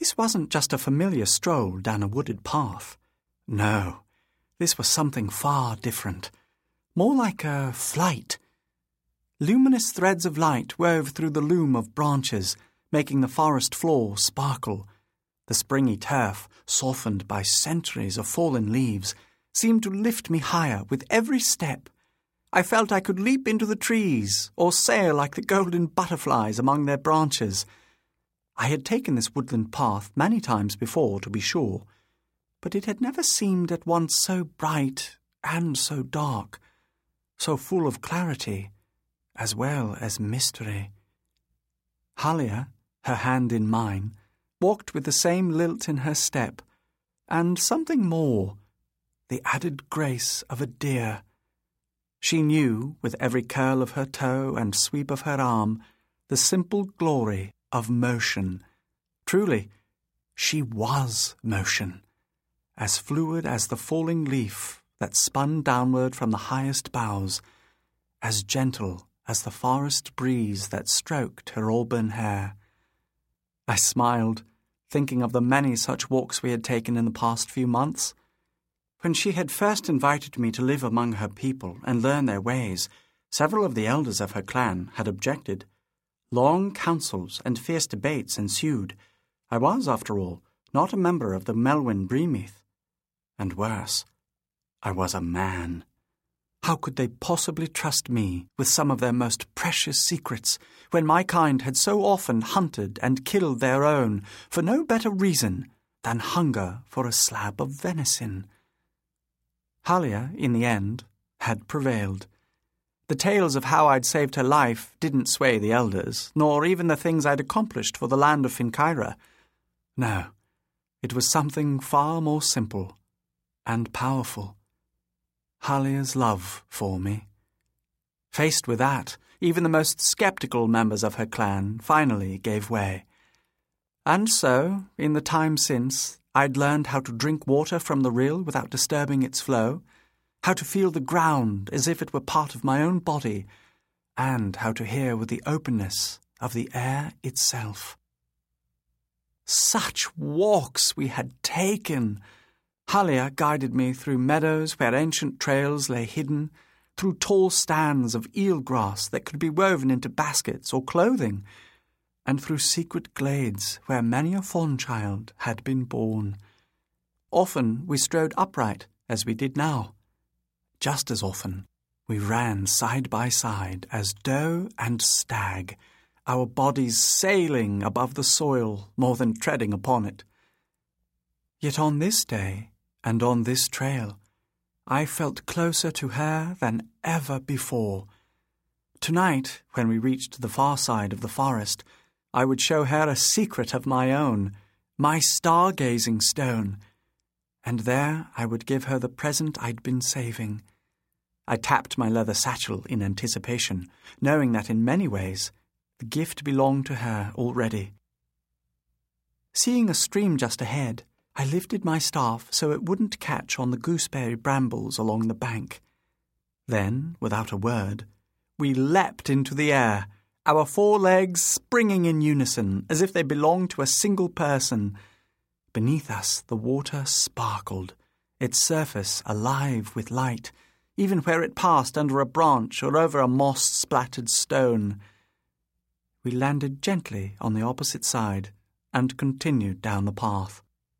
This wasn't just a familiar stroll down a wooded path. No, this was something far different. More like a flight. Luminous threads of light wove through the loom of branches, making the forest floor sparkle. The springy turf, softened by centuries of fallen leaves, seemed to lift me higher with every step. I felt I could leap into the trees or sail like the golden butterflies among their branches. I had taken this woodland path many times before, to be sure, but it had never seemed at once so bright and so dark, so full of clarity as well as mystery. Halia, her hand in mine, walked with the same lilt in her step, and something more, the added grace of a deer. She knew, with every curl of her toe and sweep of her arm, the simple glory of motion. Truly, she was motion, as fluid as the falling leaf that spun downward from the highest boughs, as gentle as the forest breeze that stroked her auburn hair. I smiled, thinking of the many such walks we had taken in the past few months. When she had first invited me to live among her people and learn their ways, several of the elders of her clan had objected. Long councils and fierce debates ensued. I was, after all, not a member of the Melwyn Breameath. And worse, I was a man. How could they possibly trust me with some of their most precious secrets, when my kind had so often hunted and killed their own for no better reason than hunger for a slab of venison? Halia, in the end, had prevailed. The tales of how I'd saved her life didn't sway the elders, nor even the things I'd accomplished for the land of Finkyra. No, it was something far more simple and powerful. Halia's love for me. Faced with that, even the most sceptical members of her clan finally gave way. And so, in the time since, I'd learned how to drink water from the rill without disturbing its flow, how to feel the ground as if it were part of my own body, and how to hear with the openness of the air itself. Such walks we had taken! Halia guided me through meadows where ancient trails lay hidden, through tall stands of eelgrass that could be woven into baskets or clothing, and through secret glades where many a fawn child had been born. Often we strode upright, as we did now. Just as often we ran side by side as doe and stag, our bodies sailing above the soil more than treading upon it. Yet on this day, and on this trail, I felt closer to her than ever before. Tonight, when we reached the far side of the forest, I would show her a secret of my own, my stargazing stone, and there I would give her the present I'd been saving. I tapped my leather satchel in anticipation, knowing that in many ways the gift belonged to her already. Seeing a stream just ahead, I lifted my staff so it wouldn't catch on the gooseberry brambles along the bank. Then, without a word, we leapt into the air, our 4 legs springing in unison as if they belonged to a single person. Beneath us the water sparkled, its surface alive with light, even where it passed under a branch or over a moss-splattered stone. We landed gently on the opposite side and continued down the path.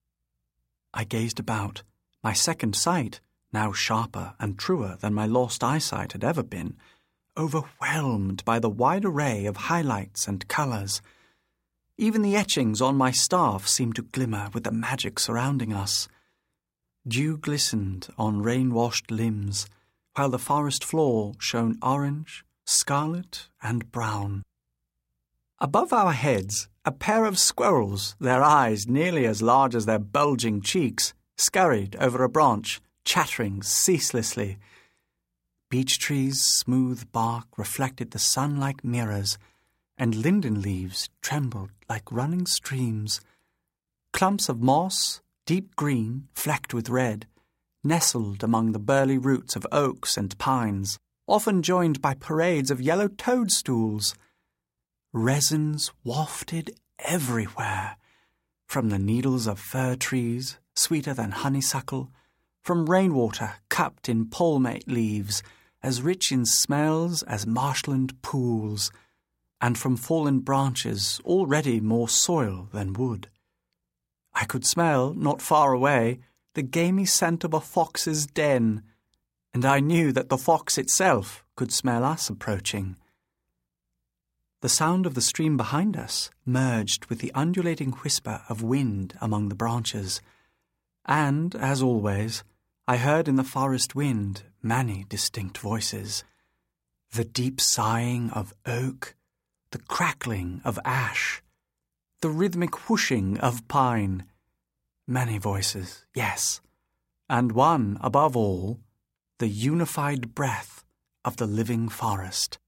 I gazed about, my second sight, now sharper and truer than my lost eyesight had ever been, overwhelmed by the wide array of highlights and colours. Even the etchings on my staff seemed to glimmer with the magic surrounding us. Dew glistened on rain-washed limbs, while the forest floor shone orange, scarlet, and brown. Above our heads, a pair of squirrels, their eyes nearly as large as their bulging cheeks, scurried over a branch, chattering ceaselessly. Beech trees' smooth bark reflected the sun like mirrors, and linden leaves trembled like running streams. Clumps of moss, deep green, flecked with red, nestled among the burly roots of oaks and pines, often joined by parades of yellow toadstools. Resins wafted everywhere, from the needles of fir trees, sweeter than honeysuckle, from rainwater cupped in palmate leaves, as rich in smells as marshland pools, and from fallen branches already more soil than wood. I could smell, not far away, the gamey scent of a fox's den, and I knew that the fox itself could smell us approaching. The sound of the stream behind us merged with the undulating whisper of wind among the branches, and, as always, I heard in the forest wind many distinct voices. The deep sighing of oak, the crackling of ash, the rhythmic whooshing of pine. Many voices, yes, and one above all, the unified breath of the living forest.